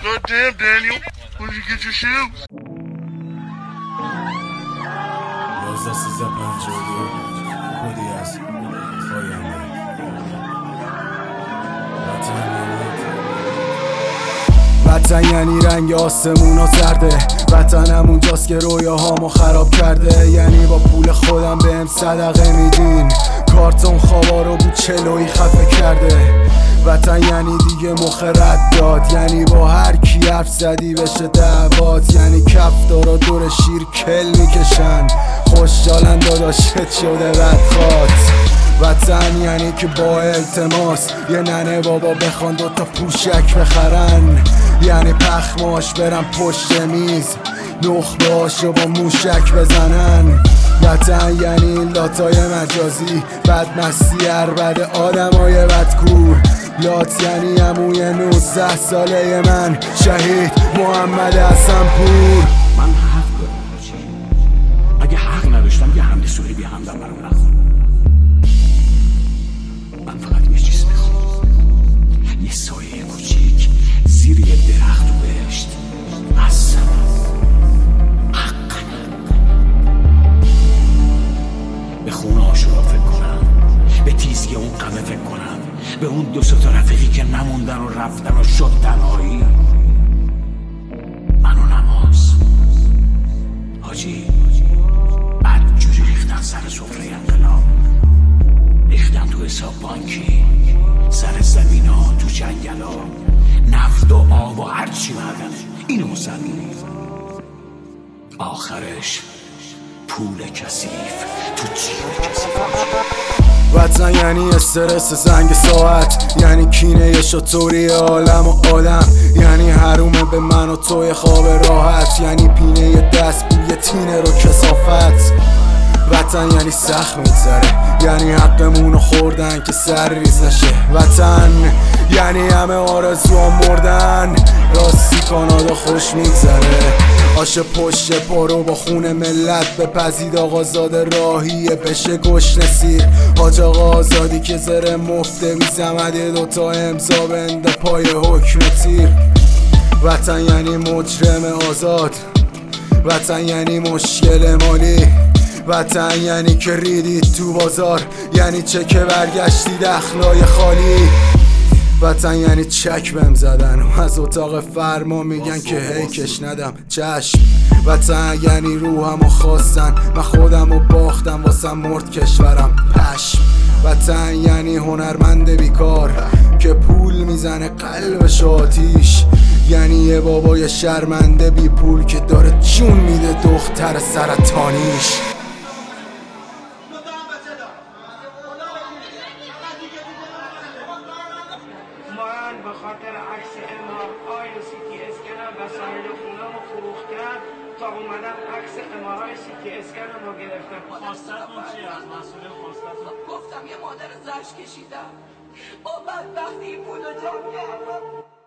God damn, Daniel. When did you get your shoes? 11-13-52 خودی از آینده وطن یعنی رنگ آسمونا زرده. وطن همونجاست که رویاهامو خراب کرده. یعنی با پول خودم بهم صدقه میدین. کارتون خوابا رو بود چلویی خفه کرده. وطن یعنی دیگه مخ رد داد. یعنی با هر کی حرف زدی بشه دعوات. یعنی کفتارا دور شیر کل میکشن. خوشحالن داداشت شده بدخواد. وطن یعنی که با التماس یه ننه بابا بخوان دوتا پوشک بخرن. یعنی پخماش برن پشت میز نخبه هاشو با موشک بزنن. وطن یعنی لاتای مجازی بدمستی عربد آدمای بدکور. لات یعنی عموی 19 ساله من شهید محمد حسن‌پور. من حق دارم بچه. اگه حق نداشتم یه حمله صلیبی همدم برام نخون. من فقط یه چیز میخوام، یه سایه کوچیک زیر یه درخت و بهشت. بس حق به خونه آشورا فکر کنم، به تیزگی اون قمه فکر کنم، به اون دو سه تا رفیقی که نموندن و رفتن و شد تنهایی. من و نماز حاجی بدجوری ریختن سر سفره انقلاب، ریختن تو حساب بانکی، سر زمینا، تو جنگلا، نفت و آب و هرچی معدنه. اینو مسلمونی آخرش پول کثیف تو جیب کثیف. وطن یعنی استرس زنگ ساعت. یعنی کینه شطوری عالم و آدم. یعنی حرومه به من و توی خواب راحت. یعنی پینه دست بوی تینه رو کسافت. وطن یعنی سخت میگذره. یعنی حقمونو خوردن که سر ریز نشه. وطن یعنی همه آرزوها مردن. راستی کانادا خوش میگذره. آش پشت پارو با خون ملت بپزید. آقا زاده راهیه بشه گشنه سیر. حاج آقا آزادی که زره مفته بیزمده دوتا امضا بنده پای حکم تیر. وطن یعنی مجرم آزاد. وطن یعنی مشکل مالی. وطن یعنی که ریدید تو بازار. یعنی چه که برگشتی دخلای خالی. وطن یعنی چک بهم زدن و از اتاق فرما میگن که هی کش ندم چشم. وطن یعنی روحمو خواستن من خودمو باختم واسم مرد کشورم پشم. وطن یعنی هنرمند بیکار که پول میزنه قلبش آتیش. یعنی یه بابای شرمنده بی پول که داره جون میده دختر سرطانیش. من به خاطر عکس MRI CT اسکنم وسایل خونم رو فروختم تا اومدم عکس MRI CT اسکنم رو گرفتم. خواستتون چیه؟ از مسئول خواستتون؟ گفتم یه مادر زش کشیدم با بدبختی این پول رو جمع کردم.